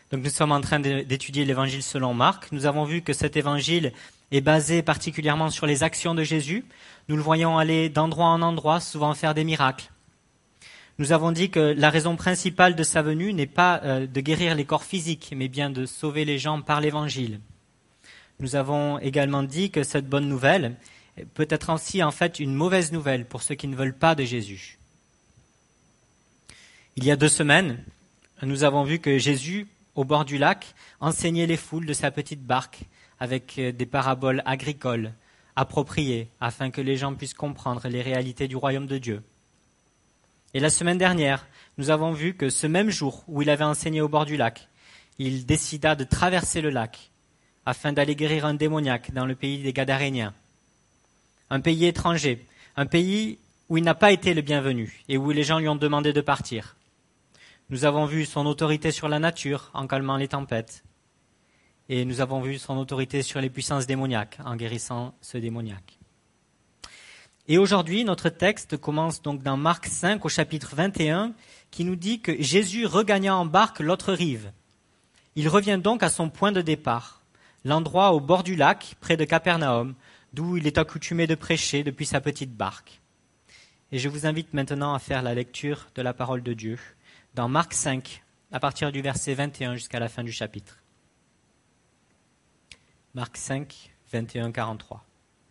Donc nous sommes en train d'étudier l'évangile selon Marc. Nous avons vu que cet évangile est basé particulièrement sur les actions de Jésus. Nous le voyons aller d'endroit en endroit, souvent faire des miracles. Nous avons dit que la raison principale de sa venue n'est pas de guérir les corps physiques, mais bien de sauver les gens par l'évangile. Nous avons également dit que cette bonne nouvelle peut être aussi en fait une mauvaise nouvelle pour ceux qui ne veulent pas de Jésus. Il y a 2 semaines, nous avons vu que Jésus, au bord du lac, enseignait les foules de sa petite barque avec des paraboles agricoles appropriées afin que les gens puissent comprendre les réalités du royaume de Dieu. Et la semaine dernière, nous avons vu que ce même jour où il avait enseigné au bord du lac, il décida de traverser le lac afin d'aller guérir un démoniaque dans le pays des Gadaréniens, un pays étranger, un pays où il n'a pas été le bienvenu et où les gens lui ont demandé de partir. Nous avons vu son autorité sur la nature en calmant les tempêtes et nous avons vu son autorité sur les puissances démoniaques en guérissant ce démoniaque. Et aujourd'hui, notre texte commence donc dans Marc 5 au chapitre 21 qui nous dit que Jésus regagna en barque l'autre rive. Il revient donc à son point de départ, l'endroit au bord du lac, près de Capernaum, d'où il est accoutumé de prêcher depuis sa petite barque. Et je vous invite maintenant à faire la lecture de la parole de Dieu dans Marc 5, à partir du verset 21 jusqu'à la fin du chapitre. Marc 5, 21, 43.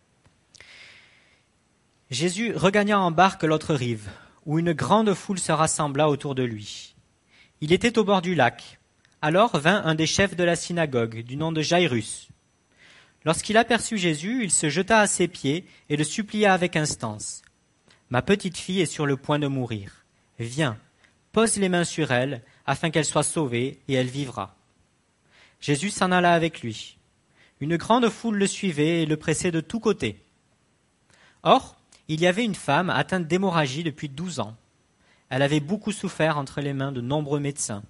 Jésus regagna en barque l'autre rive, où une grande foule se rassembla autour de lui. Il était au bord du lac. Alors vint un des chefs de la synagogue, du nom de Jairus. Lorsqu'il aperçut Jésus, il se jeta à ses pieds et le supplia avec instance. « Ma petite fille est sur le point de mourir. Viens, pose les mains sur elle, afin qu'elle soit sauvée, et elle vivra. » Jésus s'en alla avec lui. Une grande foule le suivait et le pressait de tous côtés. Or, il y avait une femme atteinte d'hémorragie depuis 12 ans. Elle avait beaucoup souffert entre les mains de nombreux médecins.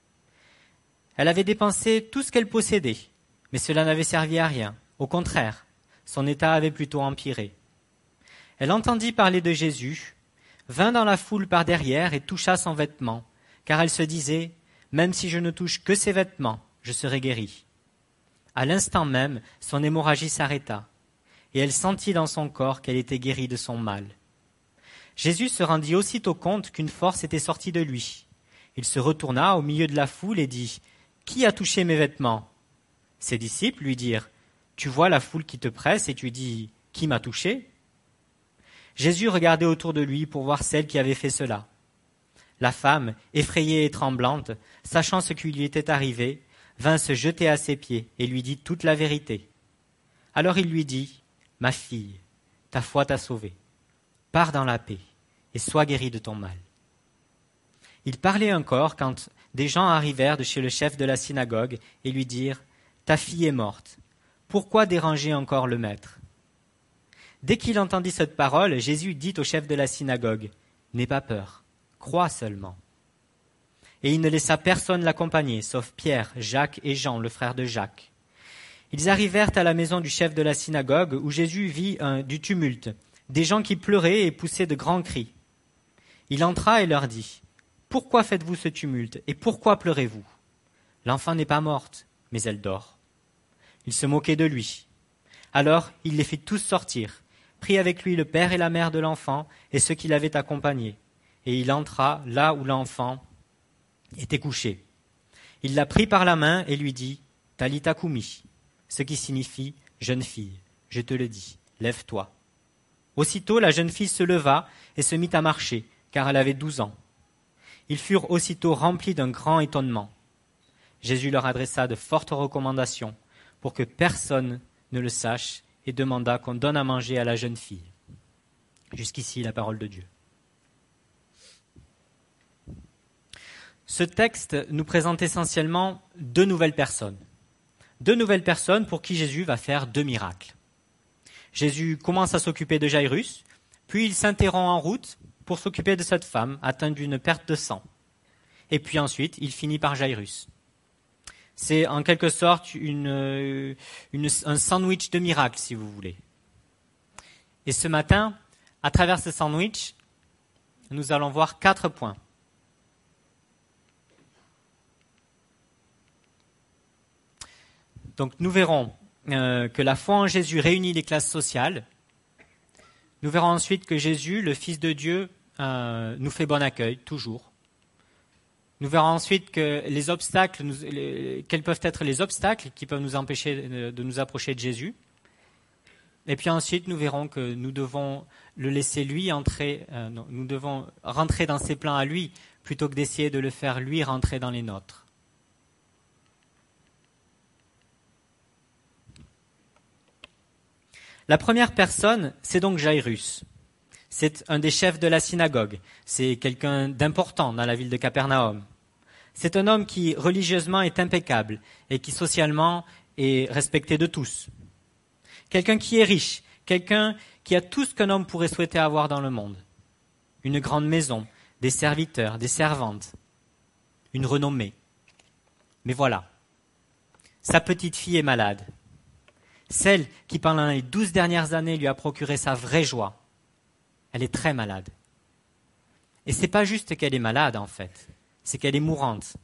Elle avait dépensé tout ce qu'elle possédait, mais cela n'avait servi à rien. Au contraire, son état avait plutôt empiré. Elle entendit parler de Jésus, vint dans la foule par derrière et toucha son vêtement, car elle se disait « Même si je ne touche que ses vêtements, je serai guérie. » À l'instant même, son hémorragie s'arrêta, et elle sentit dans son corps qu'elle était guérie de son mal. Jésus se rendit aussitôt compte qu'une force était sortie de lui. Il se retourna au milieu de la foule et dit « Qui a touché mes vêtements ?» Ses disciples lui dirent « Tu vois la foule qui te presse et tu dis « Qui m'a touché ?» Jésus regardait autour de lui pour voir celle qui avait fait cela. La femme, effrayée et tremblante, sachant ce qui lui était arrivé, vint se jeter à ses pieds et lui dit toute la vérité. Alors il lui dit « Ma fille, ta foi t'a sauvée. Pars dans la paix et sois guérie de ton mal. » Il parlait encore quand des gens arrivèrent de chez le chef de la synagogue et lui dirent « Ta fille est morte. Pourquoi déranger encore le maître ?» Dès qu'il entendit cette parole, Jésus dit au chef de la synagogue « N'aie pas peur, crois seulement. » Et il ne laissa personne l'accompagner, sauf Pierre, Jacques et Jean, le frère de Jacques. Ils arrivèrent à la maison du chef de la synagogue où Jésus vit du tumulte, des gens qui pleuraient et poussaient de grands cris. Il entra et leur dit « Pourquoi faites-vous ce tumulte et pourquoi pleurez-vous ? L'enfant n'est pas morte, mais elle dort. » Ils se moquaient de lui. Alors il les fit tous sortir, prit avec lui le père et la mère de l'enfant et ceux qui l'avaient accompagné, et il entra là où l'enfant était couché. Il la prit par la main et lui dit « Talita koumi », ce qui signifie « Jeune fille, je te le dis, lève-toi ». Aussitôt la jeune fille se leva et se mit à marcher, car elle avait 12 ans. Ils furent aussitôt remplis d'un grand étonnement. Jésus leur adressa de fortes recommandations pour que personne ne le sache et demanda qu'on donne à manger à la jeune fille. Jusqu'ici, la parole de Dieu. Ce texte nous présente essentiellement 2 nouvelles personnes. 2 nouvelles personnes pour qui Jésus va faire 2 miracles. Jésus commence à s'occuper de Jairus, puis il s'interrompt en route pour s'occuper de cette femme atteinte d'une perte de sang. Et puis ensuite, il finit par Jairus. C'est en quelque sorte un sandwich de miracles, si vous voulez. Et ce matin, à travers ce sandwich, nous allons voir 4 points. Donc nous verrons que la foi en Jésus réunit les classes sociales. Nous verrons ensuite que Jésus, le Fils de Dieu, nous fait bon accueil, toujours. Nous verrons ensuite que les obstacles, quels peuvent être les obstacles qui peuvent nous empêcher de nous approcher de Jésus. Et puis ensuite, nous verrons que nous devons le laisser lui entrer, nous devons rentrer dans ses plans à lui, plutôt que d'essayer de le faire lui rentrer dans les nôtres. La première personne, c'est donc Jairus. C'est un des chefs de la synagogue. C'est quelqu'un d'important dans la ville de Capernaum. C'est un homme qui, religieusement, est impeccable et qui, socialement, est respecté de tous. Quelqu'un qui est riche, quelqu'un qui a tout ce qu'un homme pourrait souhaiter avoir dans le monde. Une grande maison, des serviteurs, des servantes, une renommée. Mais voilà, sa petite fille est malade. Celle qui, pendant les 12 dernières années, lui a procuré sa vraie joie. Elle est très malade. Et c'est pas juste qu'elle est malade, en fait. C'est qu'elle est mourante.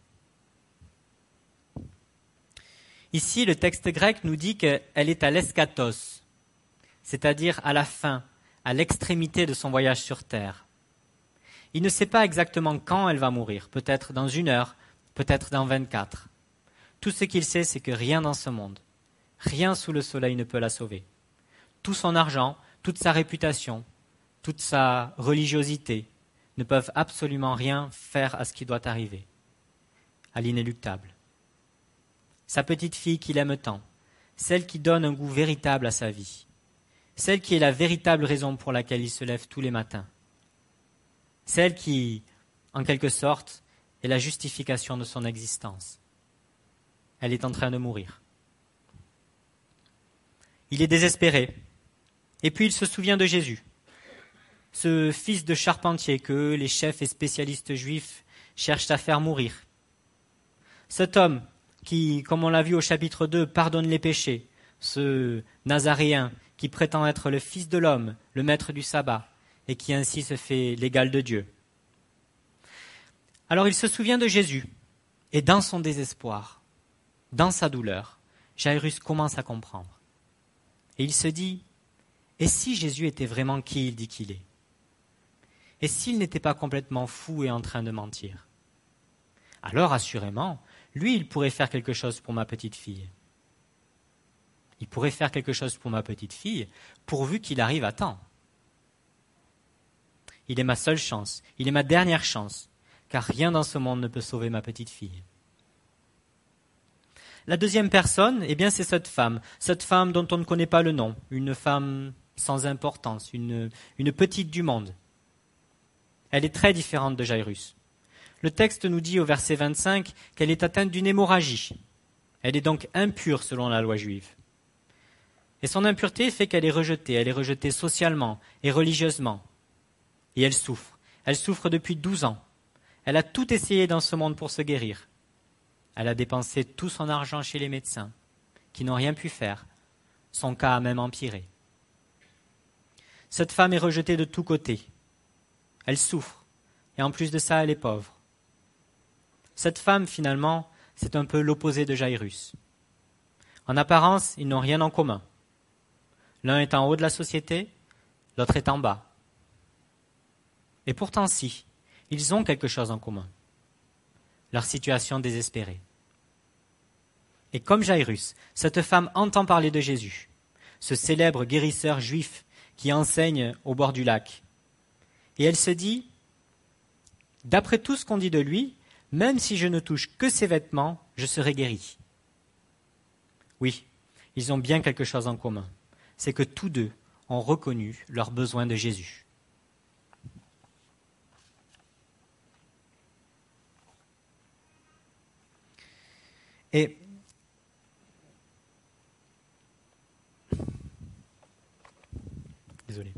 Ici, le texte grec nous dit qu'elle est à l'eschatos, c'est-à-dire à la fin, à l'extrémité de son voyage sur terre. Il ne sait pas exactement quand elle va mourir, peut-être dans 1 heure, peut-être dans 24. Tout ce qu'il sait, c'est que rien dans ce monde, rien sous le soleil ne peut la sauver. Tout son argent, toute sa réputation, toute sa religiosité ne peuvent absolument rien faire à ce qui doit arriver, à l'inéluctable. Sa petite fille qu'il aime tant, celle qui donne un goût véritable à sa vie, celle qui est la véritable raison pour laquelle il se lève tous les matins, celle qui, en quelque sorte, est la justification de son existence. Elle est en train de mourir. Il est désespéré, et puis il se souvient de Jésus, ce fils de charpentier que les chefs et spécialistes juifs cherchent à faire mourir. Cet homme qui, comme on l'a vu au chapitre 2, pardonne les péchés, ce Nazaréen qui prétend être le Fils de l'homme, le maître du sabbat, et qui ainsi se fait l'égal de Dieu. Alors il se souvient de Jésus, et dans son désespoir, dans sa douleur, Jairus commence à comprendre. Et il se dit, et si Jésus était vraiment qui il dit qu'il est ? Et s'il n'était pas complètement fou et en train de mentir ? Alors, assurément, lui, il pourrait faire quelque chose pour ma petite fille. Il pourrait faire quelque chose pour ma petite fille, pourvu qu'il arrive à temps. Il est ma seule chance, il est ma dernière chance, car rien dans ce monde ne peut sauver ma petite fille. La deuxième personne, eh bien, c'est cette femme dont on ne connaît pas le nom, une femme sans importance, une petite du monde. Elle est très différente de Jairus. Le texte nous dit au verset 25 qu'elle est atteinte d'une hémorragie. Elle est donc impure selon la loi juive. Et son impureté fait qu'elle est rejetée socialement et religieusement. Et elle souffre. Elle souffre depuis 12 ans. Elle a tout essayé dans ce monde pour se guérir. Elle a dépensé tout son argent chez les médecins, qui n'ont rien pu faire. Son cas a même empiré. Cette femme est rejetée de tous côtés. Elle souffre, et en plus de ça, elle est pauvre. Cette femme, finalement, c'est un peu l'opposé de Jairus. En apparence, ils n'ont rien en commun. L'un est en haut de la société, l'autre est en bas. Et pourtant, si, ils ont quelque chose en commun. Leur situation désespérée. Et comme Jairus, cette femme entend parler de Jésus, ce célèbre guérisseur juif qui enseigne au bord du lac. Et elle se dit, d'après tout ce qu'on dit de lui, même si je ne touche que ses vêtements, je serai guérie. Oui, ils ont bien quelque chose en commun. C'est que tous deux ont reconnu leur besoin de Jésus. Et désolé.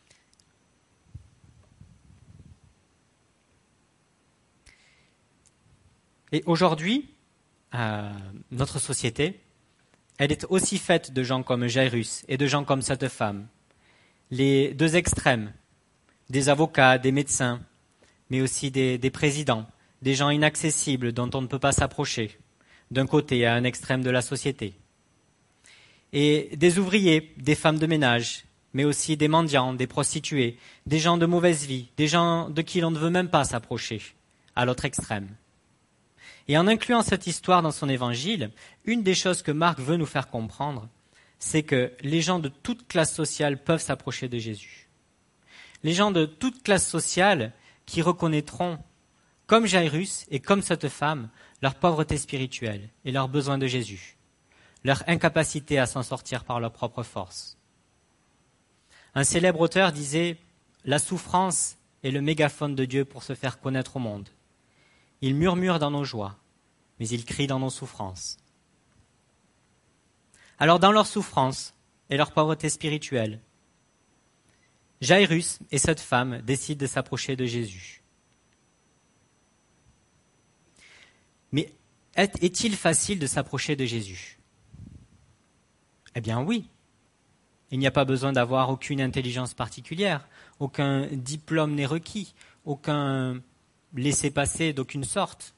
Et aujourd'hui, notre société, elle est aussi faite de gens comme Jairus et de gens comme cette femme. Les deux extrêmes, des avocats, des médecins, mais aussi des présidents, des gens inaccessibles dont on ne peut pas s'approcher, d'un côté à un extrême de la société. et des ouvriers, des femmes de ménage, mais aussi des mendiants, des prostituées, des gens de mauvaise vie, des gens de qui l'on ne veut même pas s'approcher, à l'autre extrême. Et en incluant cette histoire dans son évangile, une des choses que Marc veut nous faire comprendre, c'est que les gens de toute classe sociale peuvent s'approcher de Jésus. Les gens de toute classe sociale qui reconnaîtront, comme Jairus et comme cette femme, leur pauvreté spirituelle et leur besoin de Jésus, leur incapacité à s'en sortir par leur propre force. Un célèbre auteur disait « La souffrance est le mégaphone de Dieu pour se faire connaître au monde. Il murmure dans nos joies, mais il crie dans nos souffrances. » Alors dans leur souffrance et leur pauvreté spirituelle, Jairus et cette femme décident de s'approcher de Jésus. Mais est-il facile de s'approcher de Jésus ? Eh bien oui. Il n'y a pas besoin d'avoir aucune intelligence particulière, aucun diplôme n'est requis, aucun laissez-passer d'aucune sorte.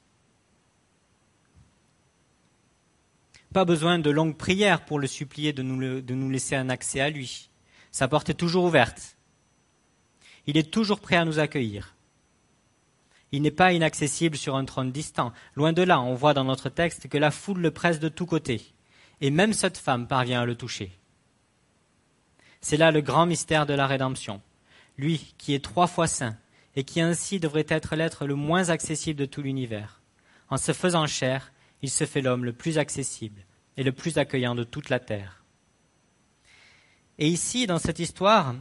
Pas besoin de longues prières pour le supplier de nous laisser un accès à lui. Sa porte est toujours ouverte. Il est toujours prêt à nous accueillir. Il n'est pas inaccessible sur un trône distant. Loin de là, on voit dans notre texte que la foule le presse de tous côtés. Et même cette femme parvient à le toucher. C'est là le grand mystère de la rédemption. Lui qui est 3 fois saint et qui ainsi devrait être l'être le moins accessible de tout l'univers. En se faisant chair, il se fait l'homme le plus accessible et le plus accueillant de toute la terre. Et ici, dans cette histoire,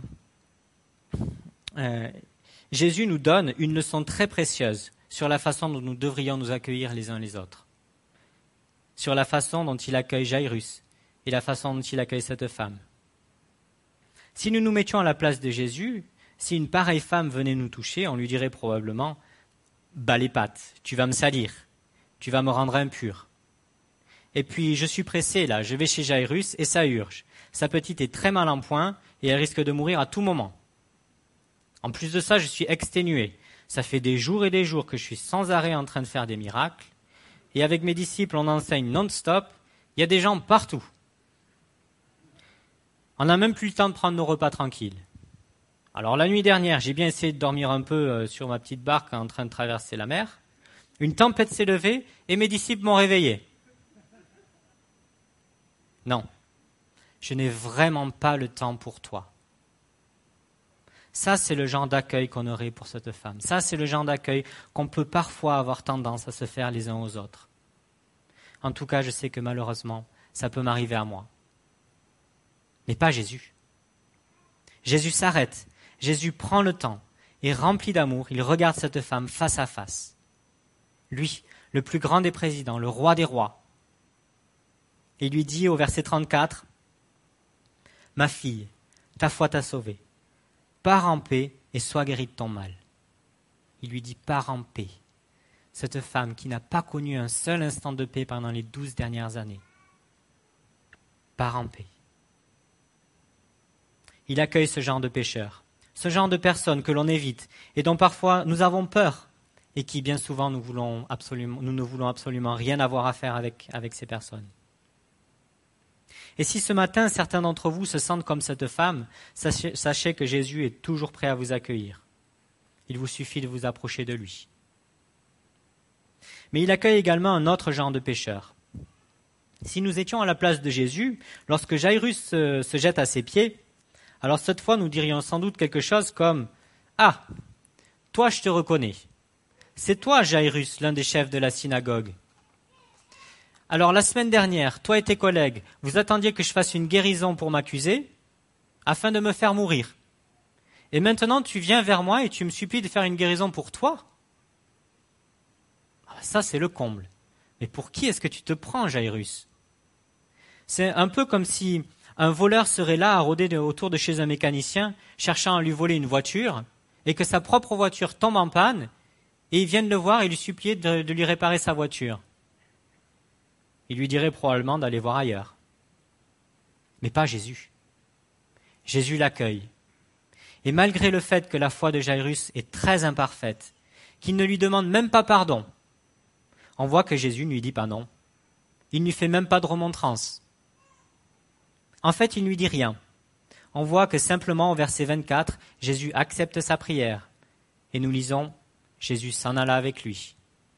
Jésus nous donne une leçon très précieuse sur la façon dont nous devrions nous accueillir les uns les autres. Sur la façon dont il accueille Jairus et la façon dont il accueille cette femme. Si nous nous mettions à la place de Jésus, si une pareille femme venait nous toucher, on lui dirait probablement « Bas les pattes, tu vas me salir, tu vas me rendre impur. » Et puis, je suis pressé là, je vais chez Jairus et ça urge. Sa petite est très mal en point et elle risque de mourir à tout moment. En plus de ça, je suis exténué. Ça fait des jours et des jours que je suis sans arrêt en train de faire des miracles. Et avec mes disciples, on enseigne non-stop. Il y a des gens partout. On n'a même plus le temps de prendre nos repas tranquilles. Alors la nuit dernière, j'ai bien essayé de dormir un peu sur ma petite barque en train de traverser la mer. Une tempête s'est levée et mes disciples m'ont réveillé. Non, je n'ai vraiment pas le temps pour toi. Ça, c'est le genre d'accueil qu'on aurait pour cette femme. Ça, c'est le genre d'accueil qu'on peut parfois avoir tendance à se faire les uns aux autres. En tout cas, je sais que malheureusement, ça peut m'arriver à moi. Mais pas Jésus. Jésus s'arrête. Jésus prend le temps et rempli d'amour, il regarde cette femme face à face. Lui, le plus grand des présidents, le roi des rois. Et il lui dit au verset 34, « Ma fille, ta foi t'a sauvée. Pars en paix et sois guérie de ton mal. » Il lui dit « pars en paix ». Cette femme qui n'a pas connu un seul instant de paix pendant les 12 dernières années. Pars en paix. Il accueille ce genre de pécheurs, ce genre de personnes que l'on évite et dont parfois nous avons peur et qui bien souvent nous ne voulons absolument rien avoir à faire avec ces personnes. Et si ce matin certains d'entre vous se sentent comme cette femme, sachez que Jésus est toujours prêt à vous accueillir. Il vous suffit de vous approcher de lui. Mais il accueille également un autre genre de pécheurs. Si nous étions à la place de Jésus, lorsque Jairus se jette à ses pieds, alors cette fois nous dirions sans doute quelque chose comme « Ah, toi je te reconnais. C'est toi Jairus, l'un des chefs de la synagogue. Alors la semaine dernière, toi et tes collègues, vous attendiez que je fasse une guérison pour m'accuser, afin de me faire mourir. Et maintenant tu viens vers moi et tu me supplies de faire une guérison pour toi ? Ça c'est le comble. Mais pour qui est-ce que tu te prends, Jairus ? C'est un peu comme si un voleur serait là à rôder autour de chez un mécanicien, cherchant à lui voler une voiture, et que sa propre voiture tombe en panne, et il vient le voir et lui supplier de lui réparer sa voiture. Il lui dirait probablement d'aller voir ailleurs. Mais pas Jésus. Jésus l'accueille. Et malgré le fait que la foi de Jairus est très imparfaite, qu'il ne lui demande même pas pardon, on voit que Jésus ne lui dit pas non. Il ne lui fait même pas de remontrance. En fait, il ne lui dit rien. On voit que simplement au verset 24, Jésus accepte sa prière. Et nous lisons, Jésus s'en alla avec lui.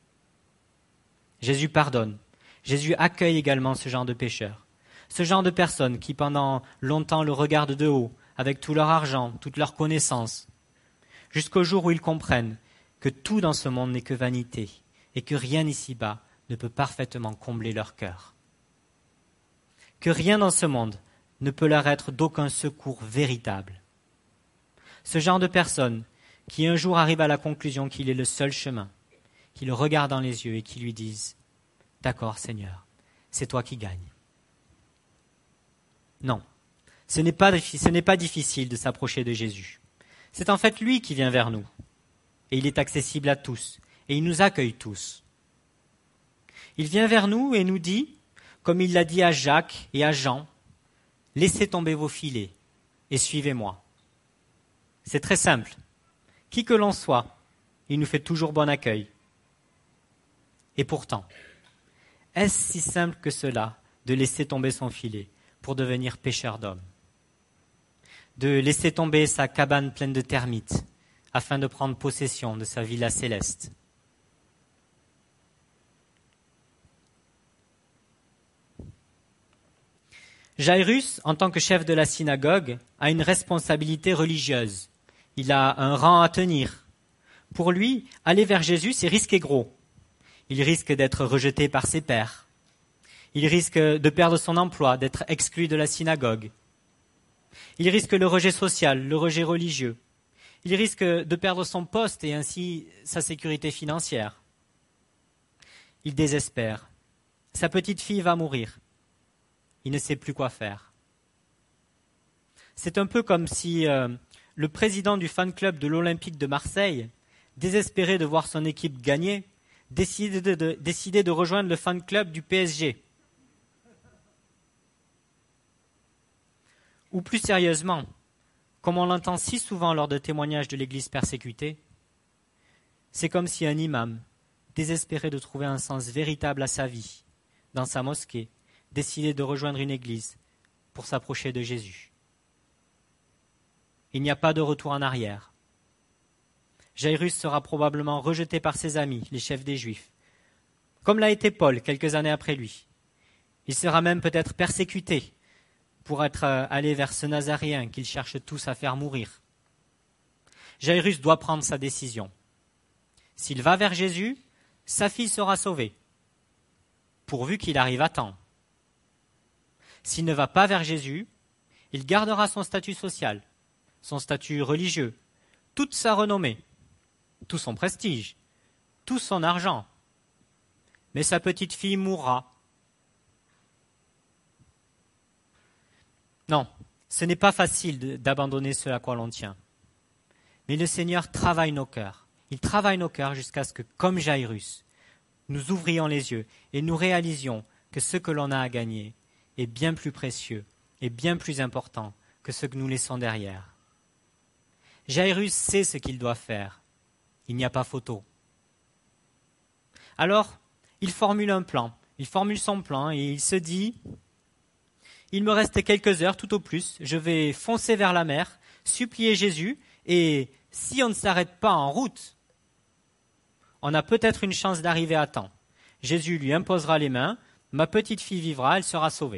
Jésus pardonne. Jésus accueille également ce genre de pécheurs. Ce genre de personnes qui pendant longtemps le regardent de haut, avec tout leur argent, toute leur connaissance, jusqu'au jour où ils comprennent que tout dans ce monde n'est que vanité et que rien ici-bas ne peut parfaitement combler leur cœur. Que rien dans ce monde ne peut leur être d'aucun secours véritable. Ce genre de personnes qui un jour arrivent à la conclusion qu'il est le seul chemin, qui le regardent dans les yeux et qui lui disent « D'accord, Seigneur, c'est toi qui gagnes. » Non, ce n'est pas difficile de s'approcher de Jésus. C'est en fait lui qui vient vers nous. Et il est accessible à tous. Et il nous accueille tous. Il vient vers nous et nous dit, comme il l'a dit à Jacques et à Jean, « Laissez tomber vos filets et suivez-moi. » C'est très simple. Qui que l'on soit, il nous fait toujours bon accueil. Et pourtant, est-ce si simple que cela de laisser tomber son filet pour devenir pêcheur d'hommes? De laisser tomber sa cabane pleine de termites afin de prendre possession de sa villa céleste? Jairus, en tant que chef de la synagogue, a une responsabilité religieuse. Il a un rang à tenir. Pour lui, aller vers Jésus, c'est risquer gros. Il risque d'être rejeté par ses pairs. Il risque de perdre son emploi, d'être exclu de la synagogue. Il risque le rejet social, le rejet religieux. Il risque de perdre son poste et ainsi sa sécurité financière. Il désespère. Sa petite fille va mourir. Il ne sait plus quoi faire. C'est un peu comme si le président du fan club de l'Olympique de Marseille, désespéré de voir son équipe gagner, décidait de rejoindre le fan club du PSG. Ou plus sérieusement, comme on l'entend si souvent lors de témoignages de l'Église persécutée, c'est comme si un imam, désespéré de trouver un sens véritable à sa vie, dans sa mosquée, décidait de rejoindre une église pour s'approcher de Jésus. Il n'y a pas de retour en arrière. Jairus sera probablement rejeté par ses amis, les chefs des Juifs, comme l'a été Paul quelques années après lui. Il sera même peut-être persécuté pour être allé vers ce Nazaréen qu'ils cherchent tous à faire mourir. Jairus doit prendre sa décision. S'il va vers Jésus, sa fille sera sauvée, pourvu qu'il arrive à temps. S'il ne va pas vers Jésus, il gardera son statut social, son statut religieux, toute sa renommée, tout son prestige, tout son argent. Mais sa petite fille mourra. Non, ce n'est pas facile d'abandonner ce à quoi l'on tient. Mais le Seigneur travaille nos cœurs. Il travaille nos cœurs jusqu'à ce que, comme Jairus, nous ouvrions les yeux et nous réalisions que ce que l'on a à gagner est bien plus précieux et bien plus important que ce que nous laissons derrière. Jairus sait ce qu'il doit faire. Il n'y a pas photo. Alors, il formule un plan. Il formule son plan et il se dit « Il me reste quelques heures tout au plus, je vais foncer vers la mer, supplier Jésus et si on ne s'arrête pas en route, on a peut-être une chance d'arriver à temps. Jésus lui imposera les mains, ma petite fille vivra, elle sera sauvée. »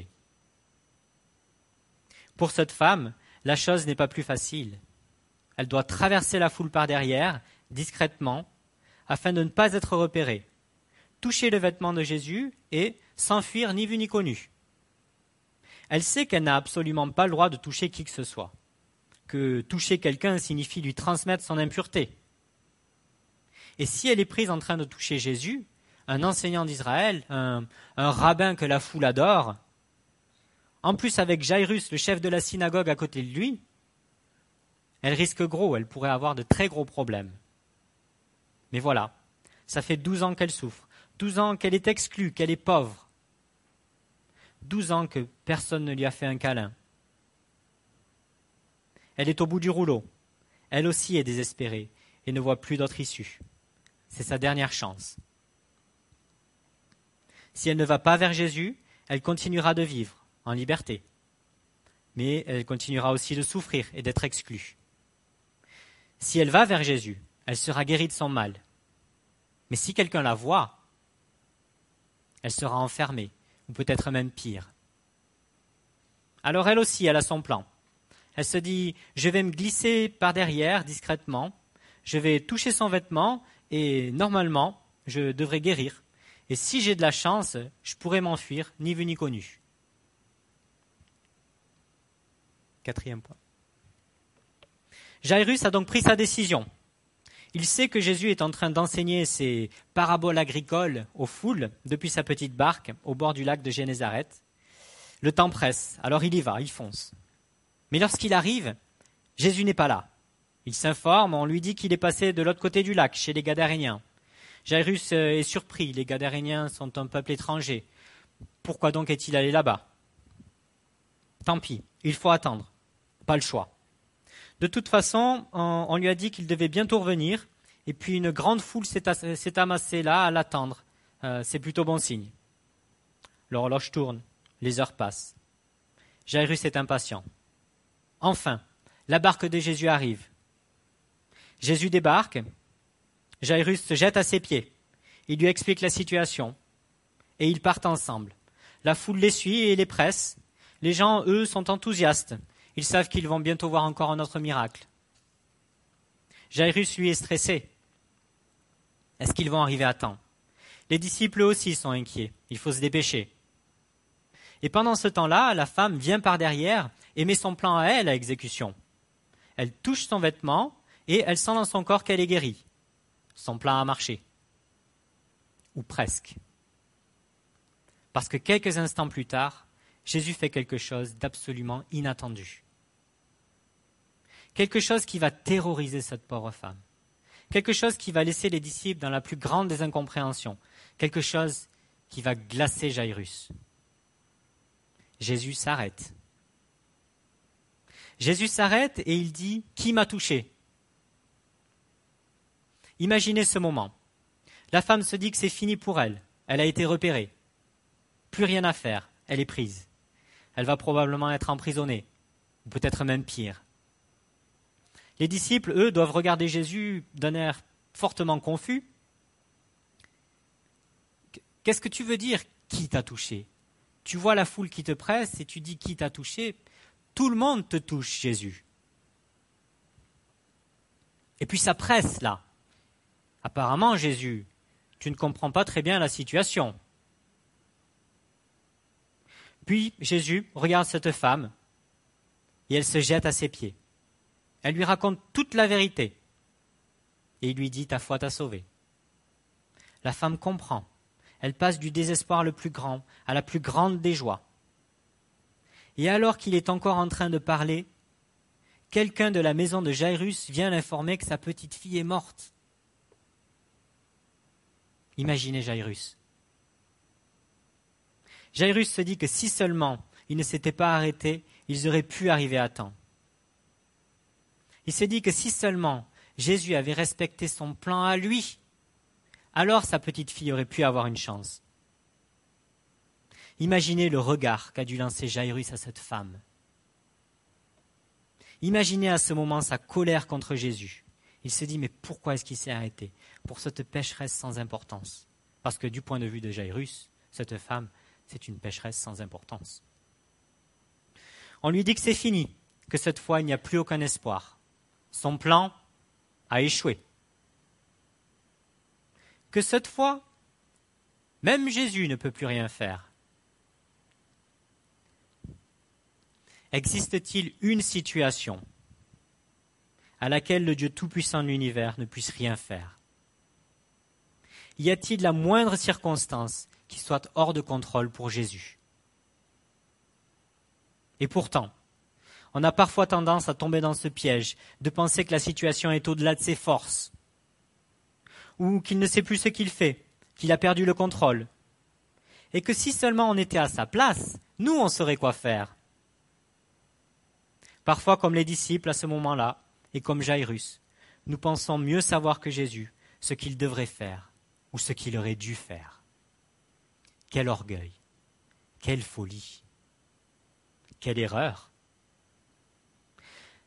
Pour cette femme, la chose n'est pas plus facile. Elle doit traverser la foule par derrière, discrètement, afin de ne pas être repérée, toucher le vêtement de Jésus et s'enfuir ni vu ni connu. Elle sait qu'elle n'a absolument pas le droit de toucher qui que ce soit, que toucher quelqu'un signifie lui transmettre son impureté. Et si elle est prise en train de toucher Jésus, un enseignant d'Israël, un rabbin que la foule adore, en plus avec Jairus, le chef de la synagogue à côté de lui, elle risque gros, elle pourrait avoir de très gros problèmes. Mais voilà, ça fait 12 ans qu'elle souffre, 12 ans qu'elle est exclue, qu'elle est pauvre, 12 ans que personne ne lui a fait un câlin. Elle est au bout du rouleau, elle aussi est désespérée et ne voit plus d'autre issue. C'est sa dernière chance. Si elle ne va pas vers Jésus, elle continuera de vivre en liberté. mais elle continuera aussi de souffrir et d'être exclue. Si elle va vers Jésus, elle sera guérie de son mal. Mais si quelqu'un la voit, elle sera enfermée, ou peut-être même pire. Alors elle aussi, elle a son plan. Elle se dit, je vais me glisser par derrière discrètement, je vais toucher son vêtement et normalement, je devrais guérir. Et si j'ai de la chance, je pourrais m'enfuir, ni vu ni connu. 4e point. Jairus a donc pris sa décision. Il sait que Jésus est en train d'enseigner ses paraboles agricoles aux foules depuis sa petite barque au bord du lac de Génézareth. Le temps presse, alors il y va, il fonce. Mais lorsqu'il arrive, Jésus n'est pas là. Il s'informe, on lui dit qu'il est passé de l'autre côté du lac, chez les Gadaréniens. Jairus est surpris, les Gadaréniens sont un peuple étranger. Pourquoi donc est-il allé là-bas? Tant pis, il faut attendre. Pas le choix. De toute façon, on lui a dit qu'il devait bientôt revenir, et puis une grande foule s'est amassée là à l'attendre. C'est plutôt bon signe. L'horloge tourne, les heures passent. Jairus est impatient. Enfin, la barque de Jésus arrive. Jésus débarque. Jairus se jette à ses pieds. Il lui explique la situation. Et ils partent ensemble. La foule les suit et les presse. Les gens, eux, sont enthousiastes. Ils savent qu'ils vont bientôt voir encore un autre miracle. Jairus, lui, est stressé. Est-ce qu'ils vont arriver à temps? Les disciples aussi sont inquiets. Il faut se dépêcher. Et pendant ce temps-là, la femme vient par derrière et met son plan à elle à exécution. Elle touche son vêtement et elle sent dans son corps qu'elle est guérie. Son plan a marché. Ou presque. Parce que quelques instants plus tard, Jésus fait quelque chose d'absolument inattendu. Quelque chose qui va terroriser cette pauvre femme. Quelque chose qui va laisser les disciples dans la plus grande des incompréhensions. Quelque chose qui va glacer Jairus. Jésus s'arrête. Jésus s'arrête et il dit « Qui m'a touché ?» Imaginez ce moment. La femme se dit que c'est fini pour elle. Elle a été repérée. Plus rien à faire. Elle est prise. Elle va probablement être emprisonnée. Ou peut-être même pire. Les disciples, eux, doivent regarder Jésus d'un air fortement confus. Qu'est-ce que tu veux dire, qui t'a touché? Tu vois la foule qui te presse et tu dis qui t'a touché. Tout le monde te touche, Jésus. Et puis ça presse, là. Apparemment, Jésus, tu ne comprends pas très bien la situation. Puis Jésus regarde cette femme et elle se jette à ses pieds. Elle lui raconte toute la vérité. Et il lui dit, ta foi t'a sauvé. La femme comprend. Elle passe du désespoir le plus grand à la plus grande des joies. Et alors qu'il est encore en train de parler, quelqu'un de la maison de Jairus vient l'informer que sa petite fille est morte. Imaginez Jairus. Jairus se dit que si seulement il ne s'était pas arrêté, ils auraient pu arriver à temps. Il se dit que si seulement Jésus avait respecté son plan à lui, alors sa petite fille aurait pu avoir une chance. Imaginez le regard qu'a dû lancer Jairus à cette femme. Imaginez à ce moment sa colère contre Jésus. Il se dit, mais pourquoi est-ce qu'il s'est arrêté? Pour cette pécheresse sans importance. Parce que du point de vue de Jairus, cette femme, c'est une pécheresse sans importance. On lui dit que c'est fini, que cette fois il n'y a plus aucun espoir. Son plan a échoué. Que cette fois, même Jésus ne peut plus rien faire. Existe-t-il une situation à laquelle le Dieu Tout-Puissant de l'univers ne puisse rien faire? Y a-t-il la moindre circonstance qui soit hors de contrôle pour Jésus? Et pourtant, on a parfois tendance à tomber dans ce piège de penser que la situation est au-delà de ses forces, ou qu'il ne sait plus ce qu'il fait, qu'il a perdu le contrôle, et que si seulement on était à sa place, nous on saurait quoi faire. Parfois, comme les disciples à ce moment-là, et comme Jairus, nous pensons mieux savoir que Jésus ce qu'il devrait faire, ou ce qu'il aurait dû faire. Quel orgueil, quelle folie, quelle erreur.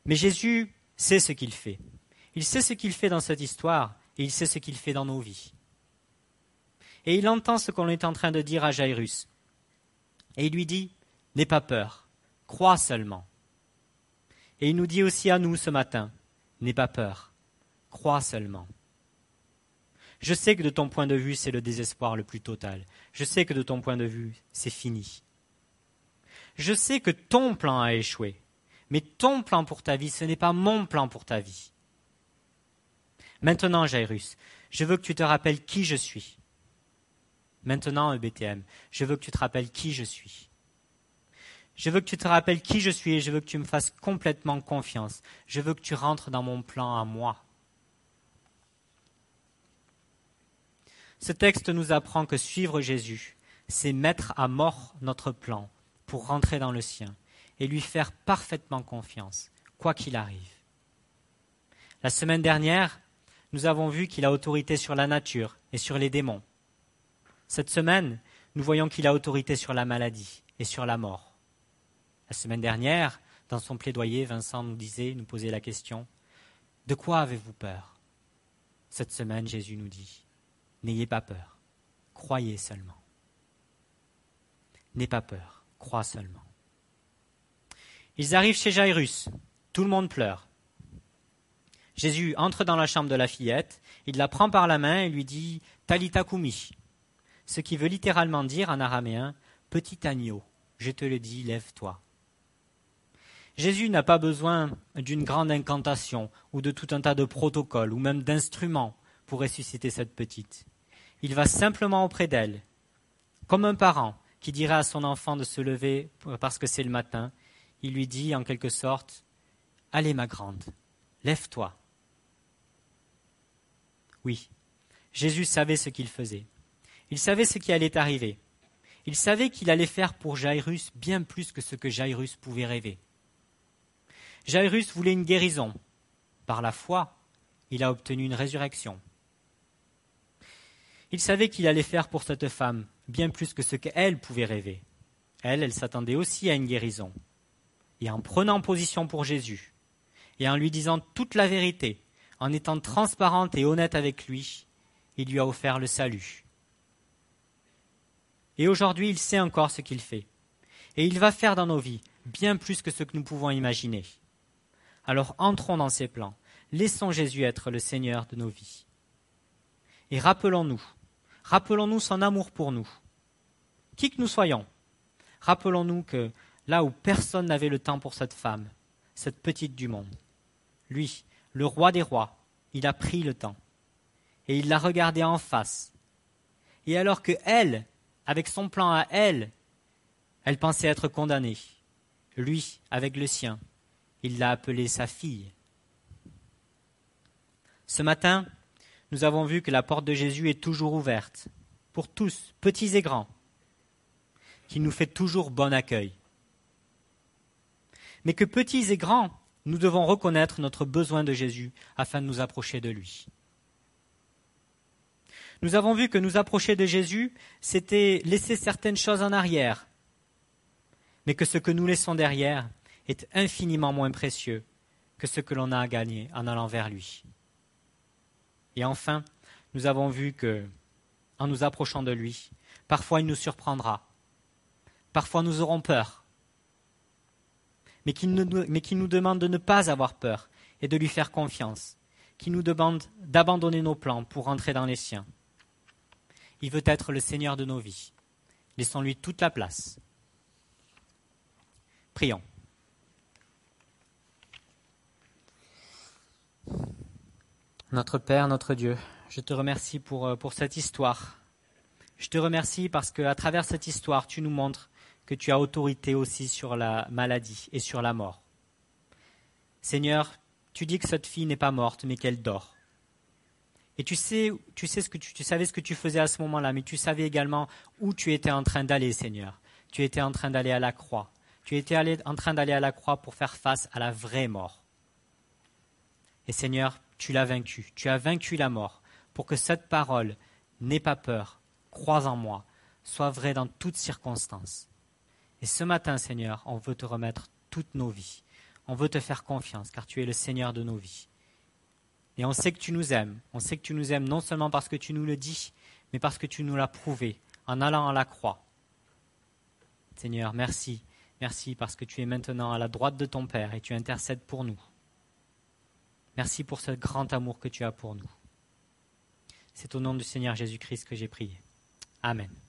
Mais Jésus sait ce qu'il fait. Il sait ce qu'il fait dans cette histoire et il sait ce qu'il fait dans nos vies. Et il entend ce qu'on est en train de dire à Jairus. Et il lui dit, « N'aie pas peur, crois seulement. » Et il nous dit aussi à nous ce matin, « N'aie pas peur, crois seulement. » Je sais que de ton point de vue, c'est le désespoir le plus total. Je sais que de ton point de vue, c'est fini. Je sais que ton plan a échoué. Mais ton plan pour ta vie, ce n'est pas mon plan pour ta vie. Maintenant, Jairus, je veux que tu te rappelles qui je suis. Maintenant, EBTM, je veux que tu te rappelles qui je suis. Je veux que tu te rappelles qui je suis et je veux que tu me fasses complètement confiance. Je veux que tu rentres dans mon plan à moi. Ce texte nous apprend que suivre Jésus, c'est mettre à mort notre plan pour rentrer dans le sien et lui faire parfaitement confiance, quoi qu'il arrive. La semaine dernière, nous avons vu qu'il a autorité sur la nature et sur les démons. Cette semaine, nous voyons qu'il a autorité sur la maladie et sur la mort. La semaine dernière, dans son plaidoyer, Vincent nous posait la question « De quoi avez-vous peur ?» Cette semaine, Jésus nous dit « N'ayez pas peur, croyez seulement. » N'aie pas peur, crois seulement. Ils arrivent chez Jairus, tout le monde pleure. Jésus entre dans la chambre de la fillette, il la prend par la main et lui dit « Talitha koumi », ce qui veut littéralement dire en araméen « Petit agneau, je te le dis, lève-toi ». Jésus n'a pas besoin d'une grande incantation ou de tout un tas de protocoles ou même d'instruments pour ressusciter cette petite. Il va simplement auprès d'elle, comme un parent qui dirait à son enfant de se lever parce que c'est le matin. Il lui dit en quelque sorte « Allez ma grande, lève-toi ». Oui, Jésus savait ce qu'il faisait. Il savait ce qui allait arriver. Il savait qu'il allait faire pour Jairus bien plus que ce que Jairus pouvait rêver. Jairus voulait une guérison. Par la foi, il a obtenu une résurrection. Il savait qu'il allait faire pour cette femme bien plus que ce qu'elle pouvait rêver. Elle s'attendait aussi à une guérison. Et en prenant position pour Jésus, et en lui disant toute la vérité, en étant transparente et honnête avec lui, il lui a offert le salut. Et aujourd'hui, il sait encore ce qu'il fait. Et il va faire dans nos vies bien plus que ce que nous pouvons imaginer. Alors entrons dans ses plans. Laissons Jésus être le Seigneur de nos vies. Et rappelons-nous son amour pour nous. Qui que nous soyons, rappelons-nous que là où personne n'avait le temps pour cette femme, cette petite du monde, lui, le roi des rois, il a pris le temps. Et il l'a regardée en face. Et alors que elle, avec son plan à elle, elle pensait être condamnée. Lui, avec le sien, il l'a appelée sa fille. Ce matin, nous avons vu que la porte de Jésus est toujours ouverte, pour tous, petits et grands, qu'il nous fait toujours bon accueil. Mais que petits et grands, nous devons reconnaître notre besoin de Jésus afin de nous approcher de lui. Nous avons vu que nous approcher de Jésus, c'était laisser certaines choses en arrière, mais que ce que nous laissons derrière est infiniment moins précieux que ce que l'on a à gagner en allant vers lui. Et enfin, nous avons vu que, en nous approchant de lui, parfois il nous surprendra, parfois nous aurons peur, mais qu'il nous demande de ne pas avoir peur et de lui faire confiance, qu'il nous demande d'abandonner nos plans pour rentrer dans les siens. Il veut être le Seigneur de nos vies. Laissons-lui toute la place. Prions. Notre Père, notre Dieu, je te remercie pour cette histoire. Je te remercie parce qu'à travers cette histoire, tu nous montres que tu as autorité aussi sur la maladie et sur la mort. Seigneur, tu dis que cette fille n'est pas morte, mais qu'elle dort. Et tu savais ce que tu faisais à ce moment-là, mais tu savais également où tu étais en train d'aller, Seigneur. Tu étais en train d'aller à la croix. Tu étais en train d'aller à la croix pour faire face à la vraie mort. Et Seigneur, tu l'as vaincu. Tu as vaincu la mort pour que cette parole, n'aie pas peur, crois en moi, soit vraie dans toutes circonstances. Et ce matin, Seigneur, on veut te remettre toutes nos vies. On veut te faire confiance, car tu es le Seigneur de nos vies. Et on sait que tu nous aimes. On sait que tu nous aimes non seulement parce que tu nous le dis, mais parce que tu nous l'as prouvé en allant à la croix. Seigneur, merci. Merci parce que tu es maintenant à la droite de ton Père et tu intercèdes pour nous. Merci pour ce grand amour que tu as pour nous. C'est au nom du Seigneur Jésus-Christ que j'ai prié. Amen.